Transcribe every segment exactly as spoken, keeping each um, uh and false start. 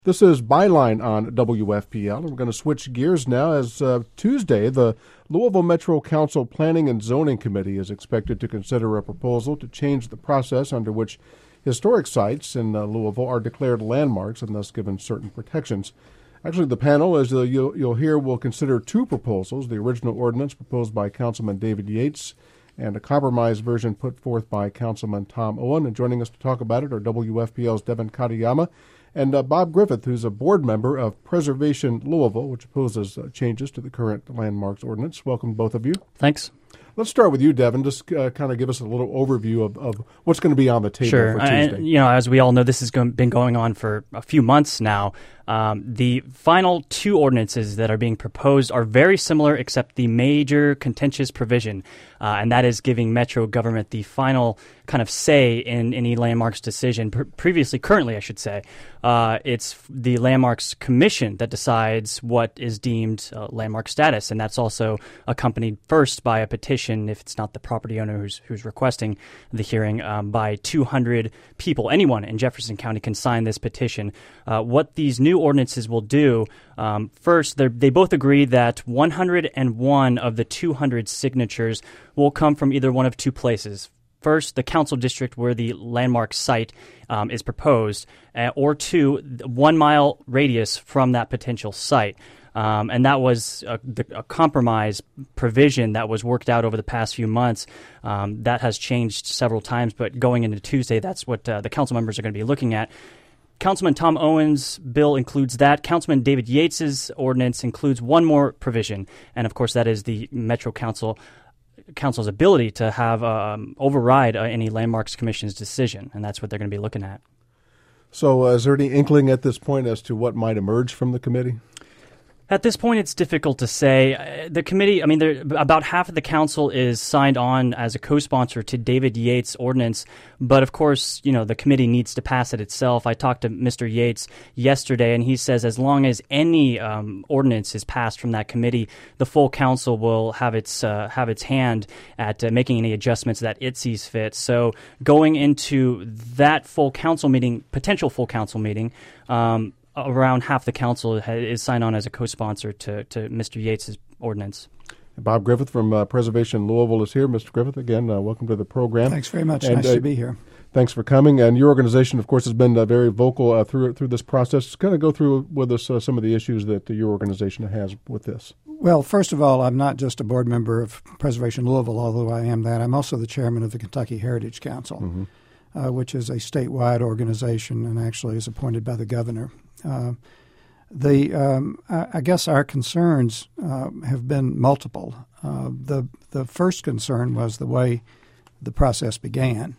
This is Byline on W F P L, and we're going to switch gears now as uh, Tuesday, the Louisville Metro Council Planning and Zoning Committee is expected to consider a proposal to change the process under which historic sites in uh, Louisville are declared landmarks and thus given certain protections. Actually, the panel, as uh, you'll, you'll hear, will consider two proposals, the original ordinance proposed by Councilman David Yates and a compromise version put forth by Councilman Tom Owen. And joining us to talk about it are W F P L's Devin Katayama and uh, Bob Griffith, who's a board member of Preservation Louisville, which opposes uh, changes to the current landmarks ordinance. Welcome, both of you. Thanks. Let's start with you, Devin. Just uh, kind of give us a little overview of, of what's going to be on the table sure. for Tuesday. I, you know, as we all know, this has go- been going on for a few months now. Um, the final two ordinances that are being proposed are very similar, except the major contentious provision, uh, and that is giving Metro government the final kind of say in any landmarks decision. Pre- previously, currently, I should say, uh, it's the Landmarks Commission that decides what is deemed uh, landmark status, and that's also accompanied first by a petition, if it's not the property owner who's, who's requesting the hearing, um, by two hundred people. Anyone in Jefferson County can sign this petition. Uh, what these new ordinances will do, um, first, they both agree that one hundred one of the two hundred signatures will come from either one of two places. First, the council district where the landmark site um, is proposed, uh, or two, one mile radius from that potential site. Um, and that was a, a compromise provision that was worked out over the past few months. Um, that has changed several times, but going into Tuesday, that's what uh, the council members are going to be looking at. Councilman Tom Owen's bill includes that. Councilman David Yates's ordinance includes one more provision, and of course that is the Metro Council Council's ability to have um, override uh, any Landmarks Commission's decision, and that's what they're going to be looking at. So uh, is there any inkling at this point as to what might emerge from the committee? At this point, it's difficult to say. The committee, I mean, there, about half of the council is signed on as a co-sponsor to David Yates' ordinance. But of course, you know, the committee needs to pass it itself. I talked to Mister Yates yesterday, and he says as long as any um, ordinance is passed from that committee, the full council will have its uh, have its hand at uh, making any adjustments that it sees fit. So going into that full council meeting, potential full council meeting, um, around half the council is signed on as a co-sponsor to, to Mister Yates' ordinance. Bob Griffith from uh, Preservation Louisville is here. Mister Griffith, again, uh, welcome to the program. Thanks very much. And, nice uh, to be here. Thanks for coming. And your organization, of course, has been uh, very vocal uh, through through this process. Kind of go through with us uh, some of the issues that uh, your organization has with this. Well, first of all, I'm not just a board member of Preservation Louisville, although I am that. I'm also the chairman of the Kentucky Heritage Council, mm-hmm. uh, which is a statewide organization and actually is appointed by the governor. Uh, the um, I, I guess our concerns uh, have been multiple. Uh, the the first concern was the way the process began.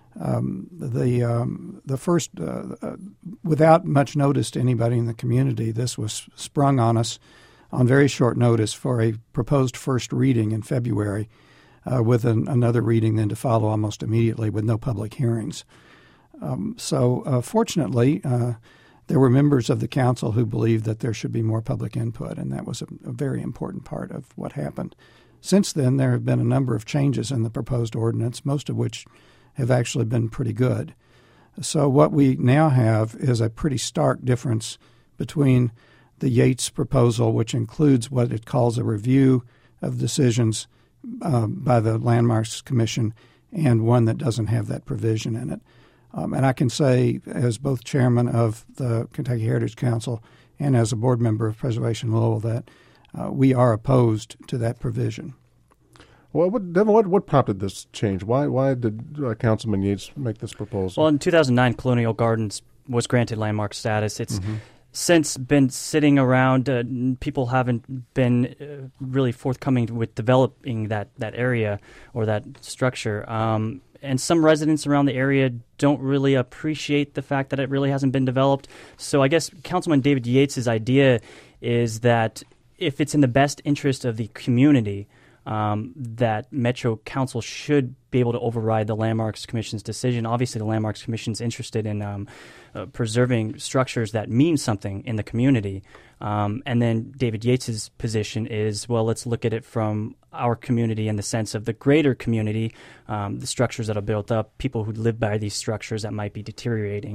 Um, the um, the first, uh, uh, without much notice to anybody in the community, this was sprung on us on very short notice for a proposed first reading in February, uh, with an, another reading then to follow almost immediately with no public hearings. Um, so uh, fortunately, uh, there were members of the council who believed that there should be more public input, and that was a, a very important part of what happened. Since then, there have been a number of changes in the proposed ordinance, most of which have actually been pretty good. So what we now have is a pretty stark difference between the Yates proposal, which includes what it calls a review of decisions uh, by the Landmarks Commission, and one that doesn't have that provision in it. Um, and I can say, as both chairman of the Kentucky Heritage Council and as a board member of Preservation Louisville, that uh, we are opposed to that provision. Well, what, Devin, what, what prompted this change? Why why did uh, Councilman Yates make this proposal? Well, in two thousand nine, Colonial Gardens was granted landmark status. It's mm-hmm. since been sitting around. Uh, people haven't been uh, really forthcoming with developing that, that area or that structure. Um, and some residents around the area don't really appreciate the fact that it really hasn't been developed. So I guess Councilman David Yates' idea is that if it's in the best interest of the community, um, that Metro Council should be able to override the Landmarks Commission's decision. Obviously, the Landmarks Commission's interested in um, uh, preserving structures that mean something in the community. Um, and then David Yates' position is, well, let's look at it from our community in the sense of the greater community, um, the structures that are built up, people who live by these structures that might be deteriorating.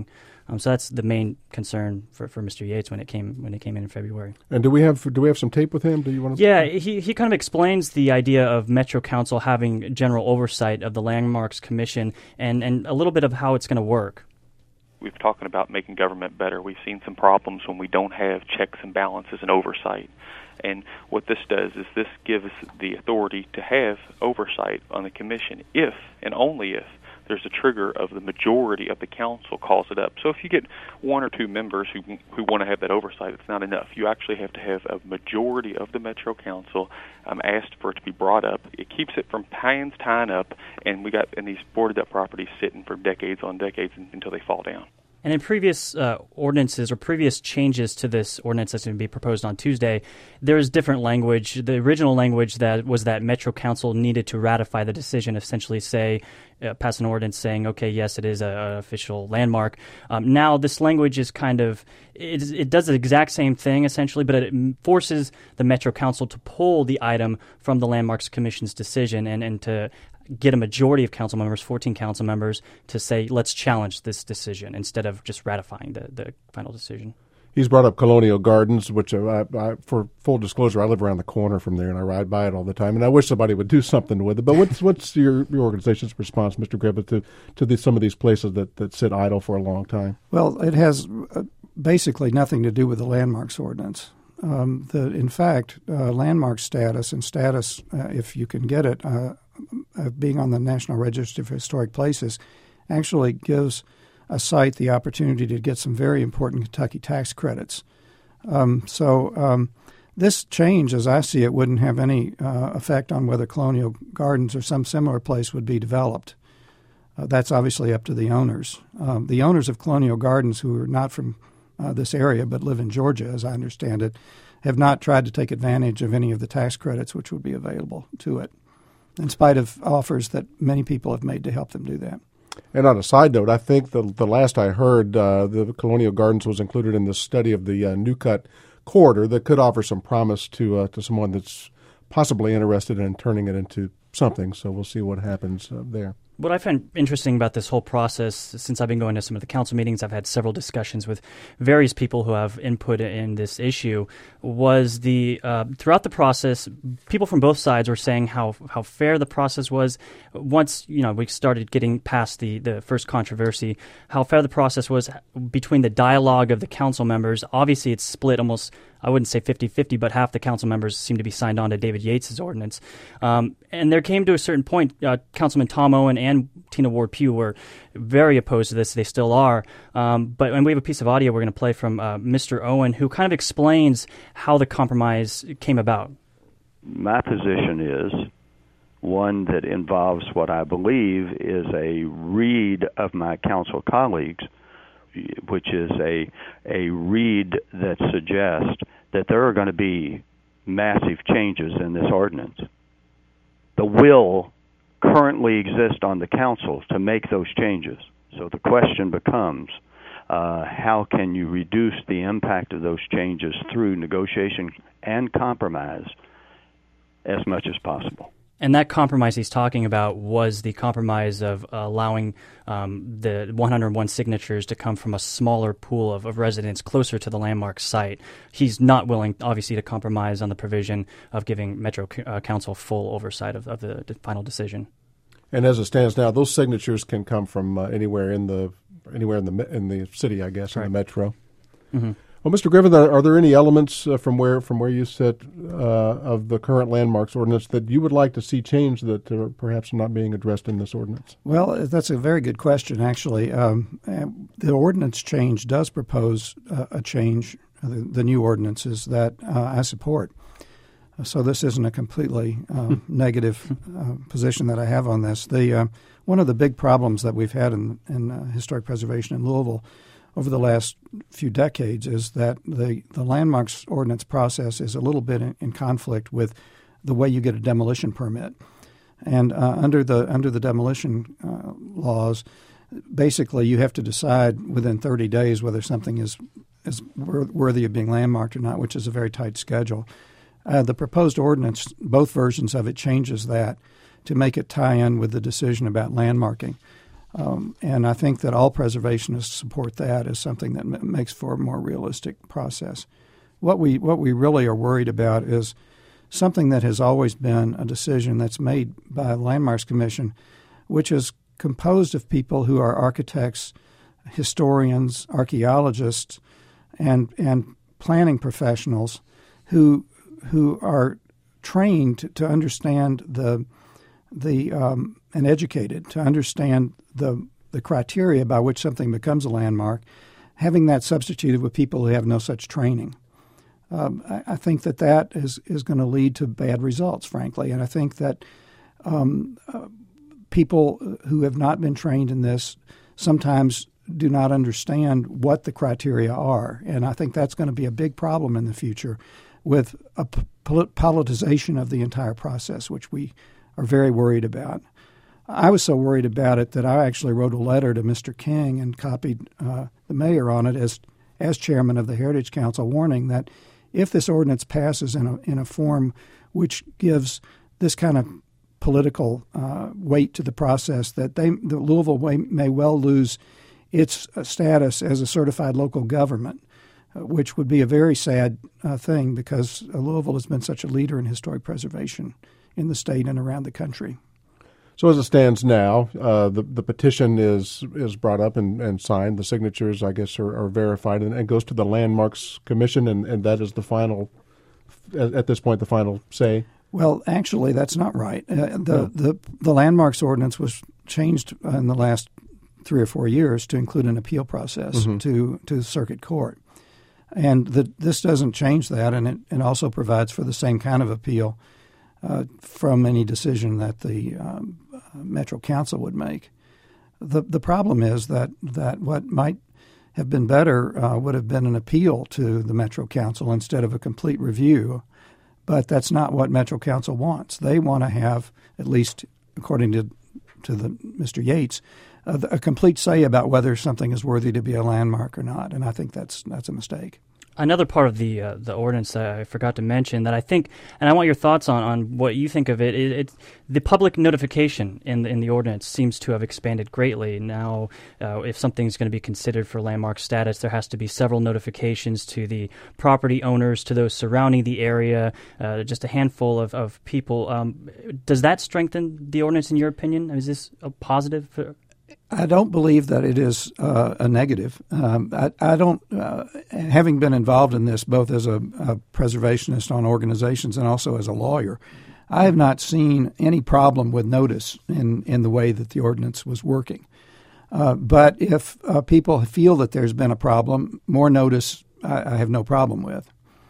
Um, so that's the main concern for, for Mister Yates when it came when it came in in February. And do we have do we have some tape with him? Do you want to? Yeah, he he kind of explains the idea of Metro Council having general oversight of the Landmarks Commission and, and a little bit of how it's going to work. We've talking about making government better. We've seen some problems when we don't have checks and balances and oversight. And what this does is this gives the authority to have oversight on the commission if and only if there's a trigger of the majority of the council calls it up. So if you get one or two members who who want to have that oversight, it's not enough. You actually have to have a majority of the Metro Council um, asked for it to be brought up. It keeps it from hands tying up, and we got and these boarded up properties sitting for decades on decades until they fall down. And in previous uh, ordinances or previous changes to this ordinance that's going to be proposed on Tuesday, there's different language. The original language that was that Metro Council needed to ratify the decision, essentially say, uh, pass an ordinance saying, okay, yes, it is an official landmark. Um, now this language is kind of, it, it does the exact same thing essentially, but it forces the Metro Council to pull the item from the Landmarks Commission's decision and, and to get a majority of council members, fourteen council members, to say, let's challenge this decision instead of just ratifying the, the final decision. He's brought up Colonial Gardens, which, uh, I, I, for full disclosure, I live around the corner from there, and I ride by it all the time, and I wish somebody would do something with it. But what's what's your, your organization's response, Mister Griffith, to, to the, some of these places that, that sit idle for a long time? Well, it has uh, basically nothing to do with the landmarks ordinance. Um, the, in fact, uh, landmark status and status, uh, if you can get it, uh, of being on the National Register of Historic Places actually gives a site the opportunity to get some very important Kentucky tax credits. Um, so um, this change, as I see it, wouldn't have any uh, effect on whether Colonial Gardens or some similar place would be developed. Uh, that's obviously up to the owners. Um, the owners of Colonial Gardens, who are not from uh, this area but live in Georgia, as I understand it, have not tried to take advantage of any of the tax credits which would be available to it, in spite of offers that many people have made to help them do that. And on a side note, I think the the last I heard, uh, the Colonial Gardens was included in the study of the uh, New Cut corridor that could offer some promise to uh, to someone that's possibly interested in turning it into something. So we'll see what happens uh, there. What I find interesting about this whole process, since I've been going to some of the council meetings, I've had several discussions with various people who have input in this issue, was the uh, throughout the process, people from both sides were saying how how fair the process was. Once you know we started getting past the, the first controversy, how fair the process was between the dialogue of the council members. Obviously, it's split almost, I wouldn't say fifty-fifty, but half the council members seem to be signed on to David Yates' ordinance. Um, and there came to a certain point, uh, Councilman Tom Owen and Tina Ward Pugh were very opposed to this. They still are. Um, but and we have a piece of audio we're going to play from uh, Mister Owen, who kind of explains how the compromise came about. My position is one that involves what I believe is a read of my council colleagues, which is a a read that suggests that there are going to be massive changes in this ordinance. The will currently exists on the council to make those changes. So the question becomes, uh, how can you reduce the impact of those changes through negotiation and compromise as much as possible? And that compromise he's talking about was the compromise of allowing um, the one hundred one signatures to come from a smaller pool of, of residents closer to the landmark site. He's not willing, obviously, to compromise on the provision of giving Metro uh, Council full oversight of, of the, the final decision. And as it stands now, those signatures can come from uh, anywhere in the anywhere in the in the city, I guess, right. In the metro. Mm-hmm. Well, Mister Griffith, are there any elements uh, from where from where you sit uh, of the current landmarks ordinance that you would like to see changed that are perhaps not being addressed in this ordinance? Well, that's a very good question, actually. Um, the ordinance change does propose uh, a change, uh, the, the new ordinances that uh, I support. So this isn't a completely uh, negative uh, position that I have on this. The uh, one of the big problems that we've had in, in uh, historic preservation in Louisville over the last few decades is that the, the landmarks ordinance process is a little bit in, in conflict with the way you get a demolition permit. And uh, under the under the demolition uh, laws, basically you have to decide within thirty days whether something is, is worthy of being landmarked or not, which is a very tight schedule. Uh, the proposed ordinance, both versions of it, changes that to make it tie in with the decision about landmarking. Um, and I think that all preservationists support that as something that m- makes for a more realistic process. What we what we really are worried about is something that has always been a decision that's made by the Landmarks Commission, which is composed of people who are architects, historians, archaeologists, and and planning professionals who who are trained to, to understand the the um, and educated to understand the the criteria by which something becomes a landmark, having that substituted with people who have no such training. Um, I, I think that that is, is going to lead to bad results, frankly, and I think that um, uh, people who have not been trained in this sometimes do not understand what the criteria are, and I think that's going to be a big problem in the future with a p- politicization of the entire process, which we are very worried about. I was so worried about it that I actually wrote a letter to Mister King and copied uh, the mayor on it as as chairman of the Heritage Council, warning that if this ordinance passes in a in a form which gives this kind of political uh, weight to the process, that they the Louisville may, may well lose its uh, status as a certified local government, uh, which would be a very sad uh, thing because uh, Louisville has been such a leader in historic preservation in the state and around the country. So as it stands now, uh, the the petition is is brought up and, and signed. The signatures, I guess, are, are verified and, and goes to the Landmarks Commission, and, and that is the final, at, at this point, the final say. Well, actually, that's not right. Uh, the, no. the the Landmarks Ordinance was changed in the last three or four years to include an appeal process mm-hmm. to to the circuit court, and the, this doesn't change that, and it, it also provides for the same kind of appeal uh, from any decision that the um, Metro Council would make. The the problem is that, that what might have been better uh, would have been an appeal to the Metro Council instead of a complete review, but that's not what Metro Council wants. They want to have, at least according to to the Mister Yates, a, a complete say about whether something is worthy to be a landmark or not, and I think that's that's a mistake. Another part of the uh, the ordinance that I forgot to mention that I think, and I want your thoughts on, on what you think of it, it, it the public notification in the, in the ordinance seems to have expanded greatly. Now, uh, if something's going to be considered for landmark status, there has to be several notifications to the property owners, to those surrounding the area, uh, just a handful of, of people. Um, does that strengthen the ordinance in your opinion? Is this a positive for I don't believe that it is uh, a negative. Um, I, I don't, uh, having been involved in this both as a, a preservationist on organizations and also as a lawyer, I have not seen any problem with notice in, in the way that the ordinance was working. Uh, but if uh, people feel that there's been a problem, more notice I, I have no problem with.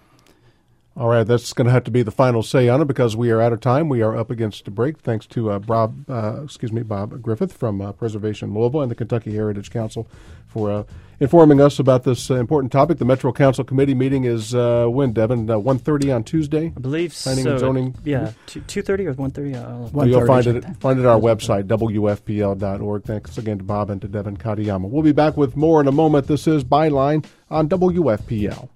All right, that's going to have to be the final say on it because we are out of time. We are up against a break. Thanks to uh, Bob, uh, excuse me, Bob Griffith from uh, Preservation Louisville and the Kentucky Heritage Council for uh, informing us about this uh, important topic. The Metro Council Committee meeting is uh, when, Devin? Uh, one thirty on Tuesday? I believe Planning so. and zoning? Yeah, two thirty or one thirty? Uh, well, you'll find it, find it at our website, W F P L dot org. Thanks again to Bob and to Devin Katayama. We'll be back with more in a moment. This is Byline on W F P L.